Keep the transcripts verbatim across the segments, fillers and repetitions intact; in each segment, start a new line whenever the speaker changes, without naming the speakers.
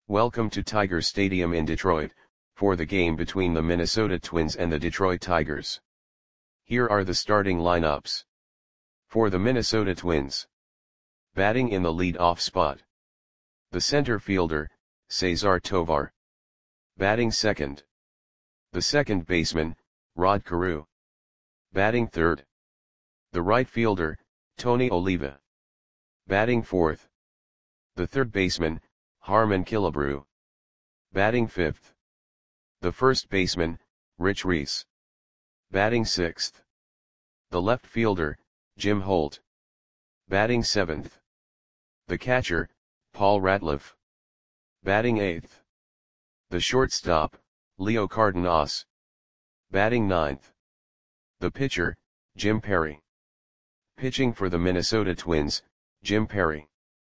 Welcome to Tiger Stadium in Detroit, for the game between the Minnesota Twins and the Detroit Tigers. Here are the starting lineups. For the Minnesota Twins. Batting in the lead-off spot. The center fielder, Cesar Tovar. Batting second. The second baseman, Rod Carew. Batting third. The right fielder, Tony Oliva. Batting fourth. The third baseman, Harmon Killebrew. Batting fifth. The first baseman, Rich Reese. Batting sixth. The left fielder, Jim Holt. Batting seventh. The catcher, Paul Ratliff. Batting eighth. The shortstop, Leo Cardenas. Batting ninth. The pitcher, Jim Perry. Pitching for the Minnesota Twins, Jim Perry.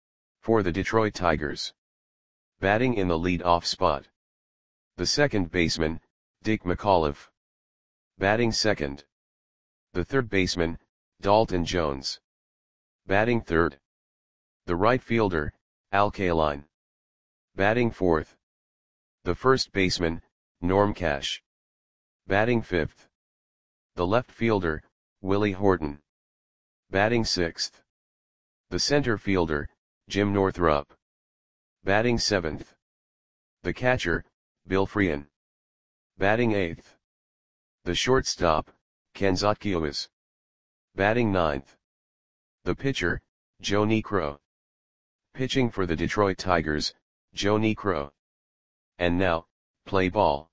For the Detroit Tigers. Batting in the lead-off spot. The second baseman, Dick McAuliffe. Batting second. The third baseman, Dalton Jones. Batting third. The right fielder, Al Kaline. Batting fourth. The first baseman, Norm Cash. Batting fifth. The left fielder, Willie Horton. Batting sixth. The center fielder, Jim Northrup. Batting seventh. The catcher, Bill Freehan. Batting eighth. The shortstop, Ken Zotkiewicz. Batting ninth. The pitcher, Joe Niekro. Pitching for the Detroit Tigers, Joe Niekro. And now, play ball.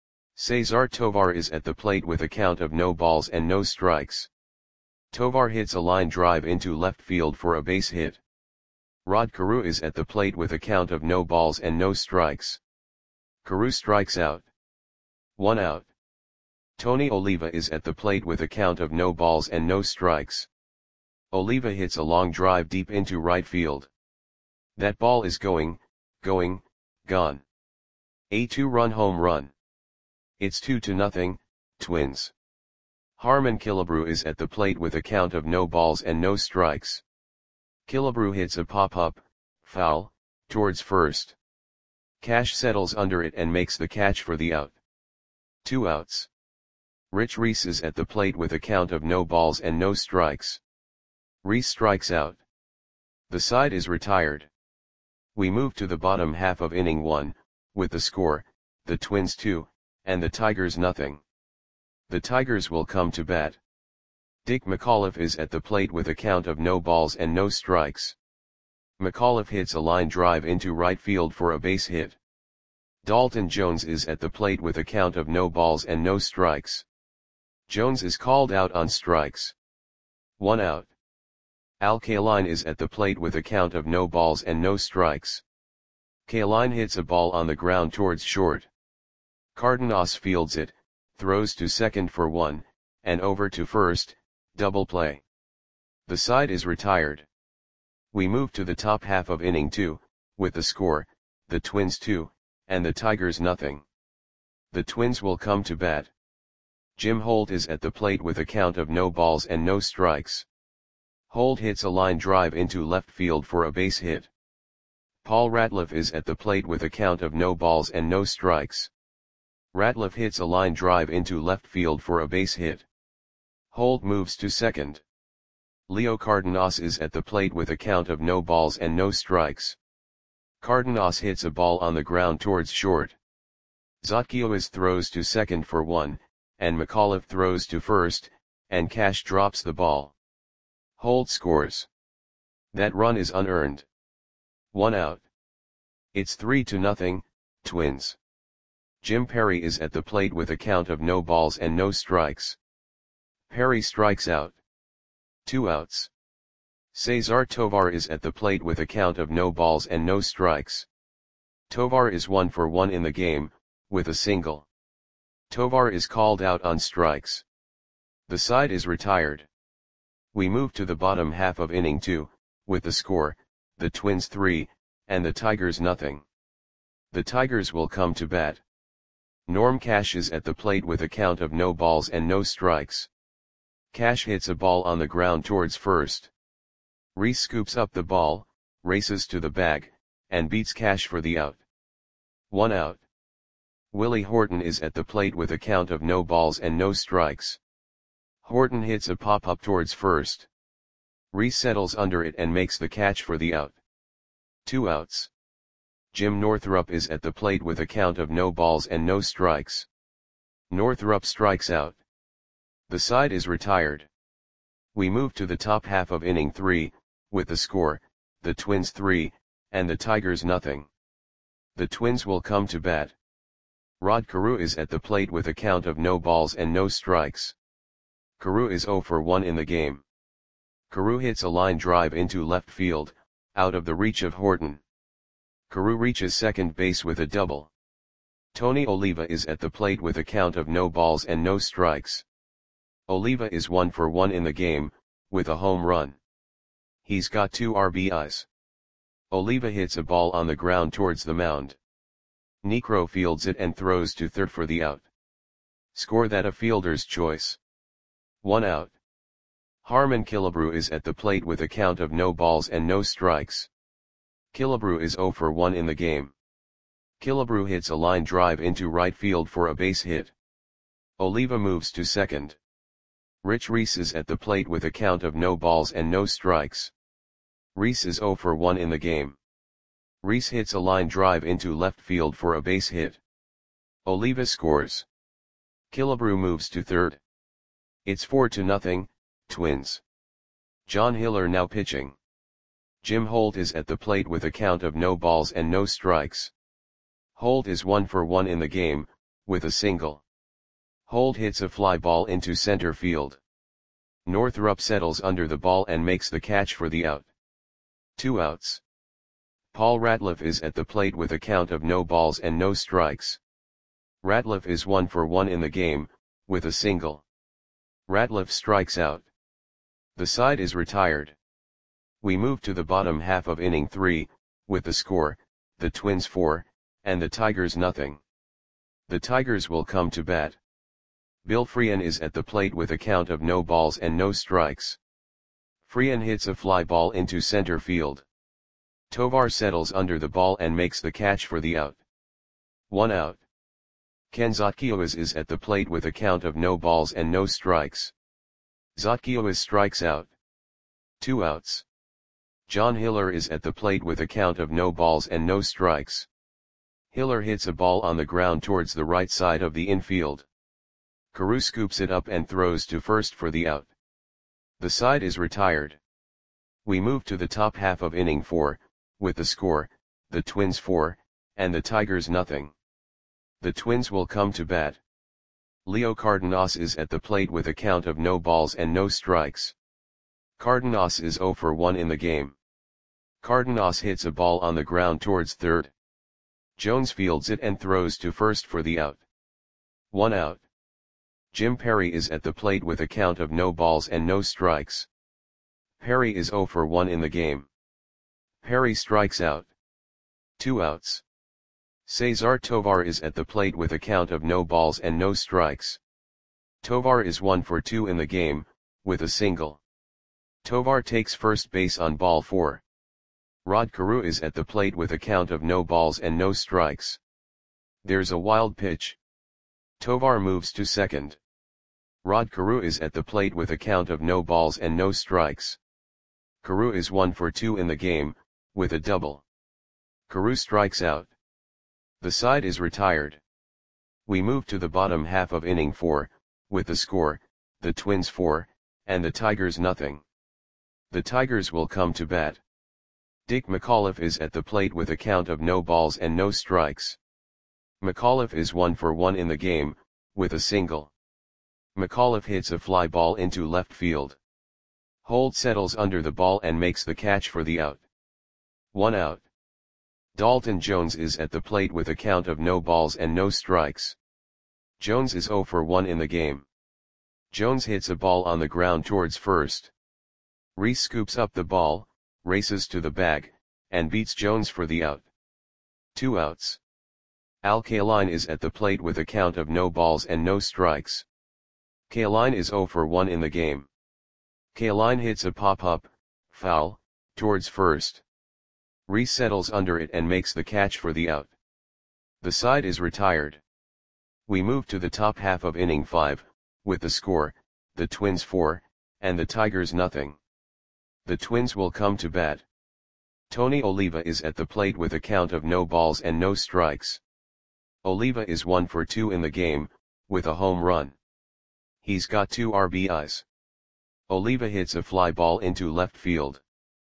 Cesar Tovar is at the plate with a count of no balls and no strikes. Tovar hits a line drive into left field for a base hit. Rod Carew is at the plate with a count of no balls and no strikes. Carew strikes out. One out. Tony Oliva is at the plate with a count of no balls and no strikes. Oliva hits a long drive deep into right field. That ball is going, going, gone. A two-run home run. It's two to nothing, Twins. Harmon Killebrew is at the plate with a count of no balls and no strikes. Killebrew hits a pop-up, foul, towards first. Cash settles under it and makes the catch for the out. Two outs. Rich Reese is at the plate with a count of no balls and no strikes. Reese strikes out. The side is retired. We move to the bottom half of inning one, with the score, the Twins two, and the Tigers nothing. The Tigers will come to bat. Dick McAuliffe is at the plate with a count of no balls and no strikes. McAuliffe hits a line drive into right field for a base hit. Dalton Jones is at the plate with a count of no balls and no strikes. Jones is called out on strikes. One out. Al Kaline is at the plate with a count of no balls and no strikes. Kaline hits a ball on the ground towards short. Cardenas fields it, throws to second for one, and over to first, double play. The side is retired. We move to the top half of inning two, with the score, the Twins two, and the Tigers nothing. The Twins will come to bat. Jim Holt is at the plate with a count of no balls and no strikes. Holt hits a line drive into left field for a base hit. Paul Ratliff is at the plate with a count of no balls and no strikes. Ratliff hits a line drive into left field for a base hit. Holt moves to second. Leo Cardenas is at the plate with a count of no balls and no strikes. Cardenas hits a ball on the ground towards short. Zotkiewicz throws to second for one, and McAuliffe throws to first, and Cash drops the ball. Holt scores. That run is unearned. One out. It's three to nothing, Twins. Jim Perry is at the plate with a count of no balls and no strikes. Perry strikes out. Two outs. Cesar Tovar is at the plate with a count of no balls and no strikes. Tovar is one for one in the game, with a single. Tovar is called out on strikes. The side is retired. We move to the bottom half of inning two, with the score, the Twins three, and the Tigers nothing. The Tigers will come to bat. Norm Cash is at the plate with a count of no balls and no strikes. Cash hits a ball on the ground towards first. Reese scoops up the ball, races to the bag, and beats Cash for the out. One out. Willie Horton is at the plate with a count of no balls and no strikes. Horton hits a pop-up towards first. Reese settles under it and makes the catch for the out. Two outs. Jim Northrup is at the plate with a count of no balls and no strikes. Northrup strikes out. The side is retired. We move to the top half of inning three, with the score, the Twins three, and the Tigers nothing. The Twins will come to bat. Rod Carew is at the plate with a count of no balls and no strikes. Carew is oh for one in the game. Carew hits a line drive into left field, out of the reach of Horton. Carew reaches second base with a double. Tony Oliva is at the plate with a count of no balls and no strikes. Oliva is one for one in the game, with a home run. He's got two R B Is. Oliva hits a ball on the ground towards the mound. Niekro fields it and throws to third for the out. Score that a fielder's choice. One out. Harmon Killebrew is at the plate with a count of no balls and no strikes. Killebrew is oh for one in the game. Killebrew hits a line drive into right field for a base hit. Oliva moves to second. Rich Reese is at the plate with a count of no balls and no strikes. Reese is oh for one in the game. Reese hits a line drive into left field for a base hit. Oliva scores. Killebrew moves to third. It's four to nothing, Twins. John Hiller now pitching. Jim Holt is at the plate with a count of no balls and no strikes. Holt is one for one in the game, with a single. Holt hits a fly ball into center field. Northrup settles under the ball and makes the catch for the out. Two outs. Paul Ratliff is at the plate with a count of no balls and no strikes. Ratliff is one for one in the game, with a single. Ratliff strikes out. The side is retired. We move to the bottom half of inning three, with the score, the Twins four, and the Tigers nothing. The Tigers will come to bat. Bill Freehan is at the plate with a count of no balls and no strikes. Freehan hits a fly ball into center field. Tovar settles under the ball and makes the catch for the out. One out. Ken Zotkiewicz is at the plate with a count of no balls and no strikes. Zotkiewicz strikes out. Two outs. John Hiller is at the plate with a count of no balls and no strikes. Hiller hits a ball on the ground towards the right side of the infield. Carew scoops it up and throws to first for the out. The side is retired. We move to the top half of inning four, with the score, the Twins four, and the Tigers nothing. The Twins will come to bat. Leo Cardenas is at the plate with a count of no balls and no strikes. Cardenas is oh for one in the game. Cardenas hits a ball on the ground towards third. Jones fields it and throws to first for the out. One out. Jim Perry is at the plate with a count of no balls and no strikes. Perry is oh for one in the game. Perry strikes out. Two outs. Cesar Tovar is at the plate with a count of no balls and no strikes. Tovar is one for two in the game, with a single. Tovar takes first base on ball four. Rod Carew is at the plate with a count of no balls and no strikes. There's a wild pitch. Tovar moves to second. Rod Carew is at the plate with a count of no balls and no strikes. Carew is one for two in the game, with a double. Carew strikes out. The side is retired. We move to the bottom half of inning four, with the score, the Twins four, and the Tigers nothing. The Tigers will come to bat. Dick McAuliffe is at the plate with a count of no balls and no strikes. McAuliffe is one for one in the game, with a single. McAuliffe hits a fly ball into left field. Holt settles under the ball and makes the catch for the out. One out. Dalton Jones is at the plate with a count of no balls and no strikes. Jones is oh for one in the game. Jones hits a ball on the ground towards first. Reese scoops up the ball, races to the bag, and beats Jones for the out. Two outs. Al Kaline is at the plate with a count of no balls and no strikes. Kaline is oh for one in the game. Kaline hits a pop-up, foul, towards first. Reese settles under it and makes the catch for the out. The side is retired. We move to the top half of inning five, with the score, the Twins four, and the Tigers nothing. The Twins will come to bat. Tony Oliva is at the plate with a count of no balls and no strikes. Oliva is one for two in the game, with a home run. He's got two R B Is. Oliva hits a fly ball into left field.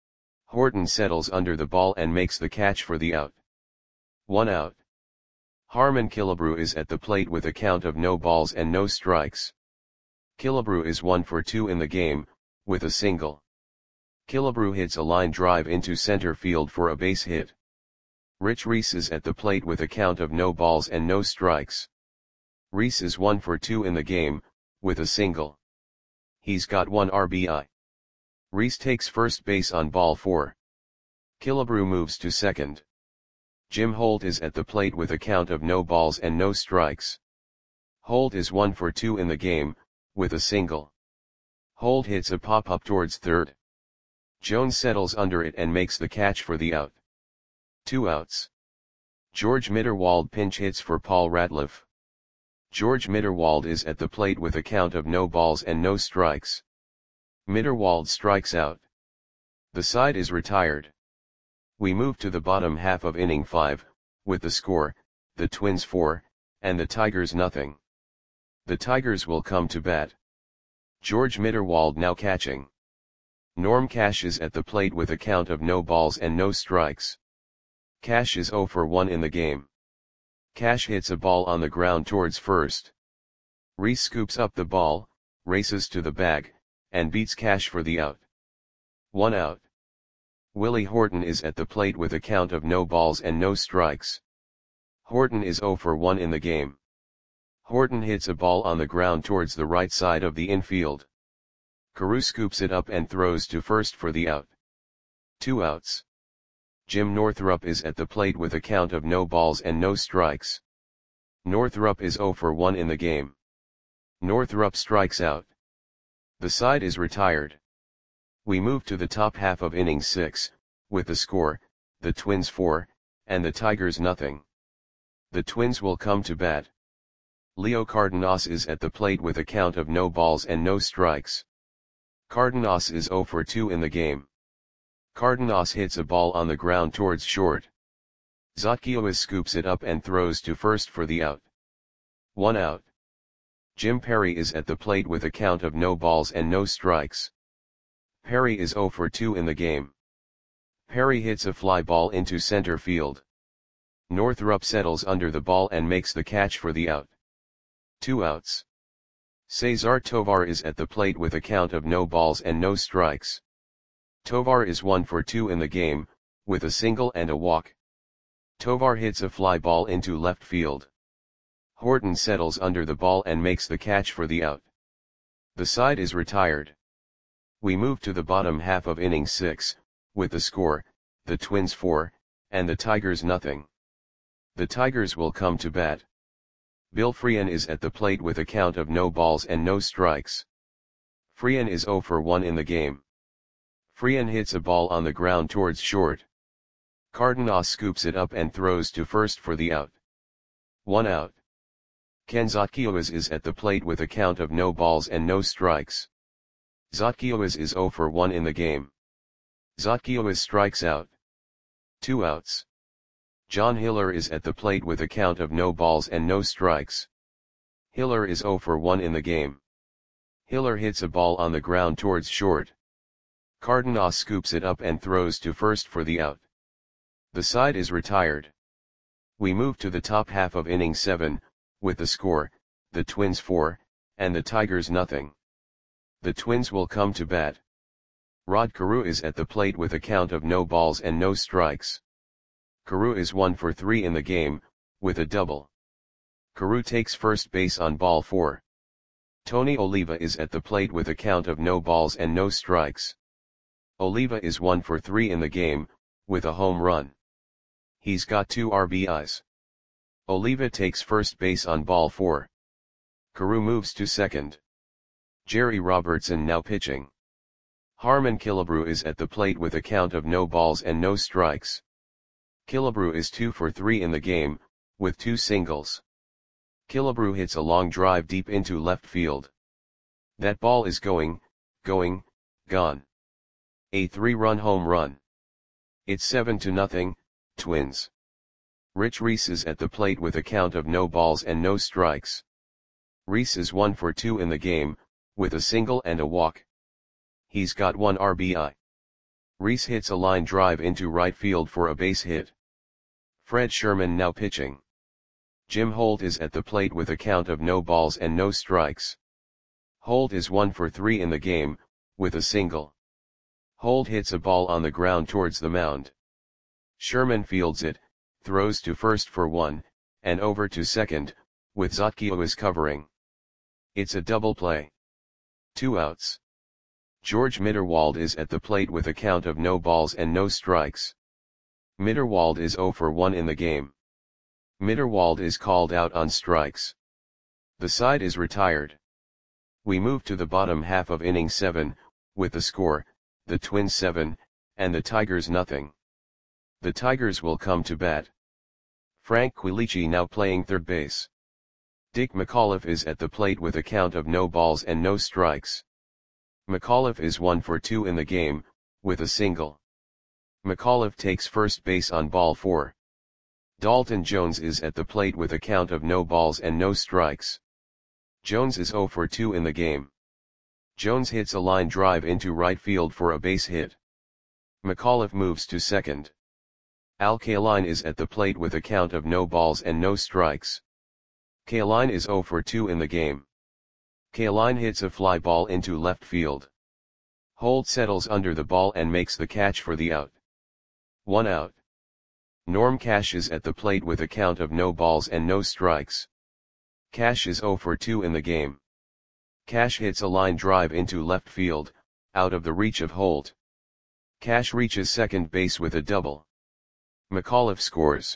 Horton settles under the ball and makes the catch for the out. One out. Harmon Killebrew is at the plate with a count of no balls and no strikes. Killebrew is one for two in the game, with a single. Killebrew hits a line drive into center field for a base hit. Rich Reese is at the plate with a count of no balls and no strikes. Reese is one for two in the game, with a single. He's got one R B I. Reese takes first base on ball four. Killebrew moves to second. Jim Holt is at the plate with a count of no balls and no strikes. Holt is one for two in the game, with a single. Holt hits a pop-up towards third. Jones settles under it and makes the catch for the out. Two outs. George Mitterwald pinch hits for Paul Ratliff. George Mitterwald is at the plate with a count of no balls and no strikes. Mitterwald strikes out. The side is retired. We move to the bottom half of inning five, with the score, the Twins four, and the Tigers nothing. The Tigers will come to bat. George Mitterwald now catching. Norm Cash is at the plate with a count of no balls and no strikes. Cash is zero for one in the game. Cash hits a ball on the ground towards first. Reese scoops up the ball, races to the bag, and beats Cash for the out. One out. Willie Horton is at the plate with a count of no balls and no strikes. Horton is zero for one in the game. Horton hits a ball on the ground towards the right side of the infield. Carew scoops it up and throws to first for the out. Two outs. Jim Northrup is at the plate with a count of no balls and no strikes. Northrup is zero for one in the game. Northrup strikes out. The side is retired. We move to the top half of inning six, with the score, the Twins four, and the Tigers nothing. The Twins will come to bat. Leo Cardenas is at the plate with a count of no balls and no strikes. Cardenas is zero for two in the game. Cardenas hits a ball on the ground towards short. Zotkiewicz scoops it up and throws to first for the out. One out. Jim Perry is at the plate with a count of no balls and no strikes. Perry is zero for two in the game. Perry hits a fly ball into center field. Northrup settles under the ball and makes the catch for the out. Two outs. Cesar Tovar is at the plate with a count of no balls and no strikes. Tovar is one for two in the game, with a single and a walk. Tovar hits a fly ball into left field. Horton settles under the ball and makes the catch for the out. The side is retired. We move to the bottom half of inning six, with the score, the Twins four, and the Tigers nothing. The Tigers will come to bat. Bill Freehan is at the plate with a count of no balls and no strikes. Freehan is zero for one in the game. Freehan hits a ball on the ground towards short. Cardenas scoops it up and throws to first for the out. One out. Ken Zotkiewicz is at the plate with a count of no balls and no strikes. Zotkiewicz is zero for one in the game. Zotkiewicz strikes out. Two outs. John Hiller is at the plate with a count of no balls and no strikes. Hiller is zero for one in the game. Hiller hits a ball on the ground towards short. Cardenas scoops it up and throws to first for the out. The side is retired. We move to the top half of inning seven, with the score, the Twins four, and the Tigers nothing. The Twins will come to bat. Rod Carew is at the plate with a count of no balls and no strikes. Carew is one for three in the game, with a double. Carew takes first base on ball four. Tony Oliva is at the plate with a count of no balls and no strikes. Oliva is one for three in the game, with a home run. He's got two R B Is. Oliva takes first base on ball four. Carew moves to second. Jerry Robertson now pitching. Harmon Killebrew is at the plate with a count of no balls and no strikes. Killebrew is two for three in the game, with two singles. Killebrew hits a long drive deep into left field. That ball is going, going, gone. A three-run home run. It's seven to nothing, Twins. Rich Reese is at the plate with a count of no balls and no strikes. Reese is one for two in the game, with a single and a walk. He's got one R B I. Reese hits a line drive into right field for a base hit. Fred Sherman now pitching. Jim Holt is at the plate with a count of no balls and no strikes. Holt is one for three in the game, with a single. Holt hits a ball on the ground towards the mound. Sherman fields it, throws to first for one, and over to second, with Zotkiewicz covering. It's a double play. Two outs. George Mitterwald is at the plate with a count of no balls and no strikes. Mitterwald is zero for one in the game. Mitterwald is called out on strikes. The side is retired. We move to the bottom half of inning seven, with the score, the Twins seven, and the Tigers nothing. The Tigers will come to bat. Frank Quilici now playing third base. Dick McAuliffe is at the plate with a count of no balls and no strikes. McAuliffe is one for two in the game, with a single. McAuliffe takes first base on ball four. Dalton Jones is at the plate with a count of no balls and no strikes. Jones is zero for two in the game. Jones hits a line drive into right field for a base hit. McAuliffe moves to second. Al Kaline is at the plate with a count of no balls and no strikes. Kaline is zero for two in the game. Kaline hits a fly ball into left field. Holt settles under the ball and makes the catch for the out. One out. Norm Cash is at the plate with a count of no balls and no strikes. Cash is zero for two in the game. Cash hits a line drive into left field, out of the reach of Holt. Cash reaches second base with a double. McAuliffe scores.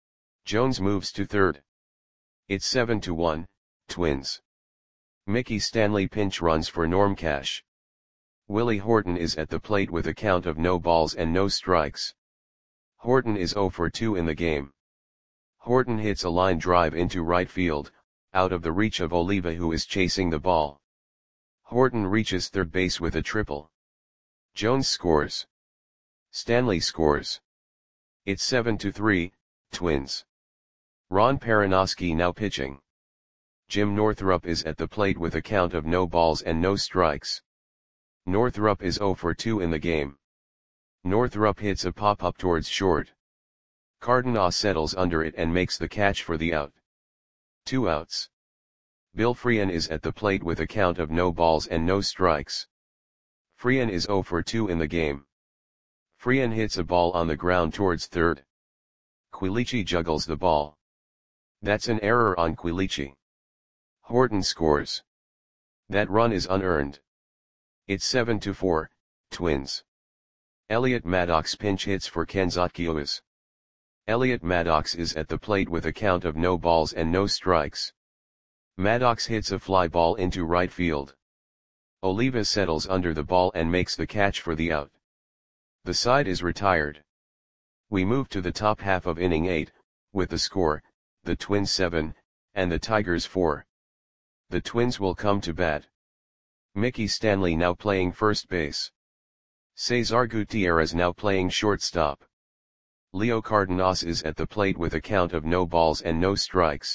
Jones moves to third. It's seven to one, Twins. Mickey Stanley pinch runs for Norm Cash. Willie Horton is at the plate with a count of no balls and no strikes. Horton is zero for two in the game. Horton hits a line drive into right field, out of the reach of Oliva who is chasing the ball. Horton reaches third base with a triple. Jones scores. Stanley scores. It's seven to three, Twins. Ron Perranoski now pitching. Jim Northrup is at the plate with a count of no balls and no strikes. Northrup is zero for two in the game. Northrup hits a pop-up towards short. Cardenas settles under it and makes the catch for the out. Two outs. Bill Freehan is at the plate with a count of no balls and no strikes. Freehan is zero for two in the game. Freehan hits a ball on the ground towards third. Quilici juggles the ball. That's an error on Quilici. Horton scores. That run is unearned. It's seven to four, Twins. Elliot Maddox pinch hits for Ken Zotkiewicz. Elliot Maddox is at the plate with a count of no balls and no strikes. Maddox hits a fly ball into right field. Oliva settles under the ball and makes the catch for the out. The side is retired. We move to the top half of inning eight, with the score, the Twins seven, and the Tigers four. The Twins will come to bat. Mickey Stanley now playing first base. Cesar Gutierrez now playing shortstop. Leo Cardenas is at the plate with a count of no balls and no strikes.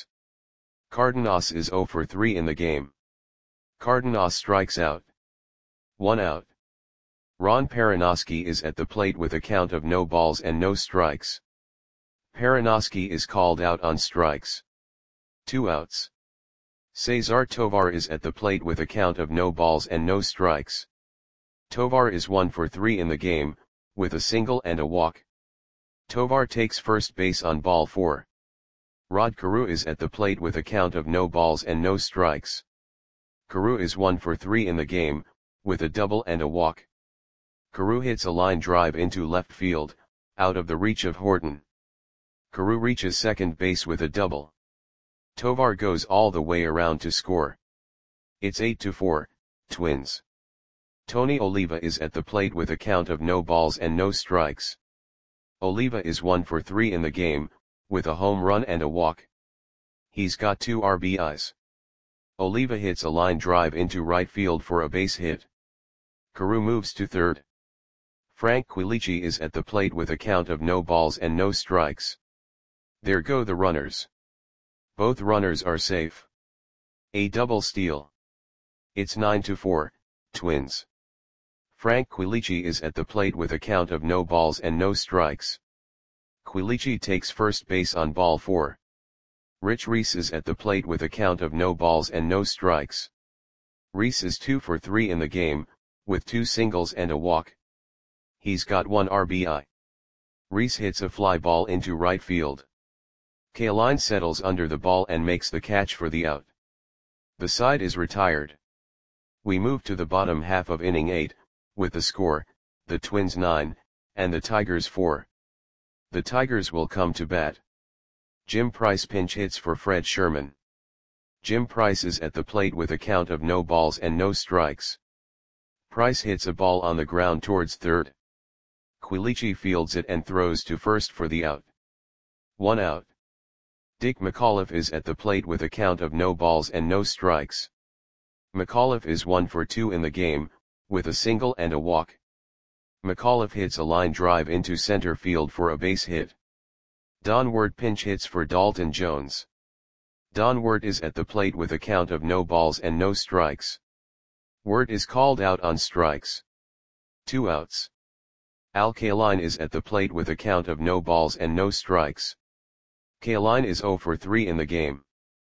Cardenas is zero for three in the game. Cardenas strikes out. One out. Ron Perranoski is at the plate with a count of no balls and no strikes. Perranoski is called out on strikes. Two outs. Cesar Tovar is at the plate with a count of no balls and no strikes. Tovar is one for three in the game, with a single and a walk. Tovar takes first base on ball four. Rod Carew is at the plate with a count of no balls and no strikes. Carew is one for three in the game, with a double and a walk. Carew hits a line drive into left field, out of the reach of Horton. Carew reaches second base with a double. Tovar goes all the way around to score. It's eight to four, Twins. Tony Oliva is at the plate with a count of no balls and no strikes. Oliva is one for three in the game, with a home run and a walk. He's got two R B Is. Oliva hits a line drive into right field for a base hit. Carew moves to third. Frank Quilici is at the plate with a count of no balls and no strikes. There go the runners. Both runners are safe. A double steal. It's nine to four, Twins. Frank Quilici is at the plate with a count of no balls and no strikes. Quilici takes first base on ball four. Rich Reese is at the plate with a count of no balls and no strikes. Reese is two for three in the game, with two singles and a walk. He's got one R B I. Reese hits a fly ball into right field. Kaline settles under the ball and makes the catch for the out. The side is retired. We move to the bottom half of inning eight, with the score, the Twins nine, and the Tigers four. The Tigers will come to bat. Jim Price pinch hits for Fred Sherman. Jim Price is at the plate with a count of no balls and no strikes. Price hits a ball on the ground towards third. Quilici fields it and throws to first for the out. One out. Dick McAuliffe is at the plate with a count of no balls and no strikes. McAuliffe is one for two in the game, with a single and a walk. McAuliffe hits a line drive into center field for a base hit. Don Ward pinch hits for Dalton Jones. Don Ward is at the plate with a count of no balls and no strikes. Ward is called out on strikes. Two outs. Al Kaline is at the plate with a count of no balls and no strikes. Kaline is zero for three in the game.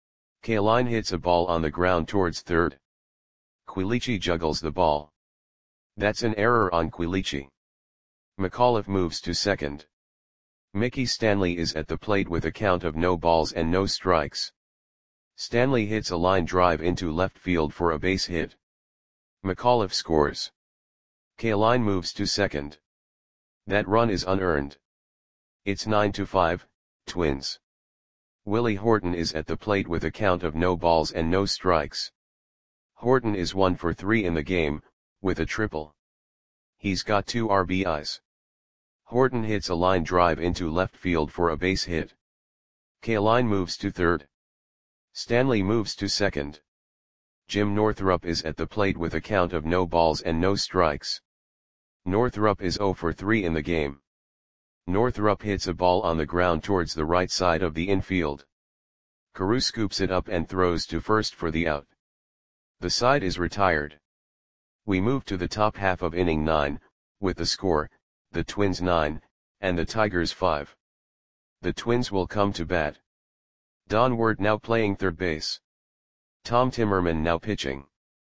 Kaline hits a ball on the ground towards third. Quilici juggles the ball. That's an error on Quilici. McAuliffe moves to second. Mickey Stanley is at the plate with a count of no balls and no strikes. Stanley hits a line drive into left field for a base hit. McAuliffe scores. Kaline moves to second. That run is unearned. It's nine to five, Twins. Willie Horton is at the plate with a count of no balls and no strikes. Horton is one for three in the game, with a triple. He's got two R B Is. Horton hits a line drive into left field for a base hit. Kaline moves to third. Stanley moves to second. Jim Northrup is at the plate with a count of no balls and no strikes. Northrup is zero for three in the game. Northrup hits a ball on the ground towards the right side of the infield. Carew scoops it up and throws to first for the out. The side is retired. We move to the top half of inning nine, with the score, the Twins nine, and the Tigers five. The Twins will come to bat. Don Ward now playing third base. Tom Timmerman now pitching.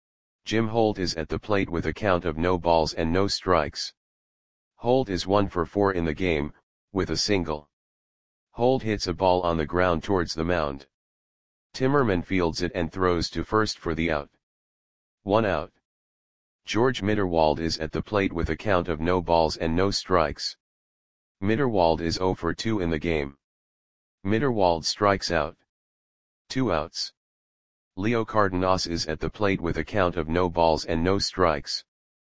Jim Holt is at the plate with a count of no balls and no strikes. Holt is one for four in the game, with a single. Holt hits a ball on the ground towards the mound. Timmerman fields it and throws to first for the out. One out. George Mitterwald is at the plate with a count of no balls and no strikes. Mitterwald is zero for two in the game. Mitterwald strikes out. Two outs. Leo Cardenas is at the plate with a count of no balls and no strikes.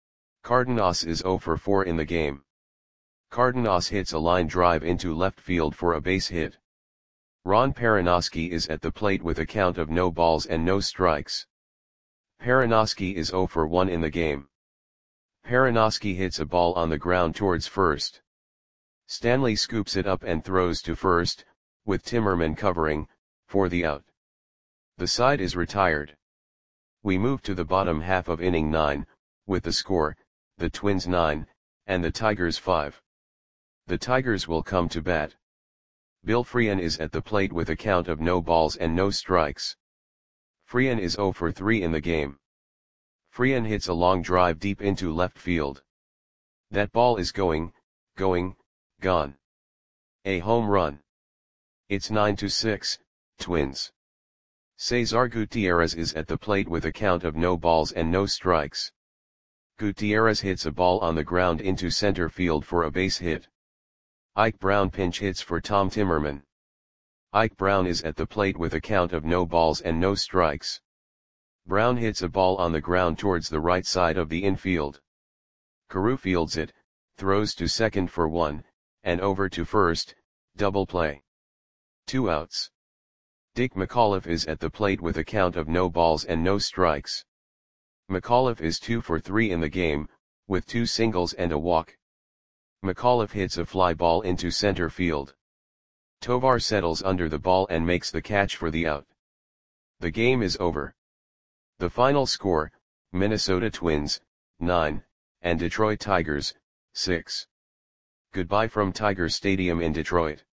Cardenas is zero for four in the game. Cardenas hits a line drive into left field for a base hit. Ron Perinoski is at the plate with a count of no balls and no strikes. Perinoski is zero for one in the game. Perinoski hits a ball on the ground towards first. Stanley scoops it up and throws to first, with Timmerman covering, for the out. The side is retired. We move to the bottom half of inning nine, with the score, the Twins nine, and the Tigers five. The Tigers will come to bat. Bill Freehan is at the plate with a count of no balls and no strikes. Freehan is zero for three in the game. Freehan hits a long drive deep into left field. That ball is going, going, gone. A home run. It's nine to six, Twins. Cesar Gutierrez is at the plate with a count of no balls and no strikes. Gutierrez hits a ball on the ground into center field for a base hit. Ike Brown pinch hits for Tom Timmerman. Ike Brown is at the plate with a count of no balls and no strikes. Brown hits a ball on the ground towards the right side of the infield. Carew fields it, throws to second for one, and over to first, double play. Two outs. Dick McAuliffe is at the plate with a count of no balls and no strikes. McAuliffe is two for three in the game, with two singles and a walk. McAuliffe hits a fly ball into center field. Tovar settles under the ball and makes the catch for the out. The game is over. The final score, Minnesota Twins, nine, and Detroit Tigers, six. Goodbye from Tiger Stadium in Detroit.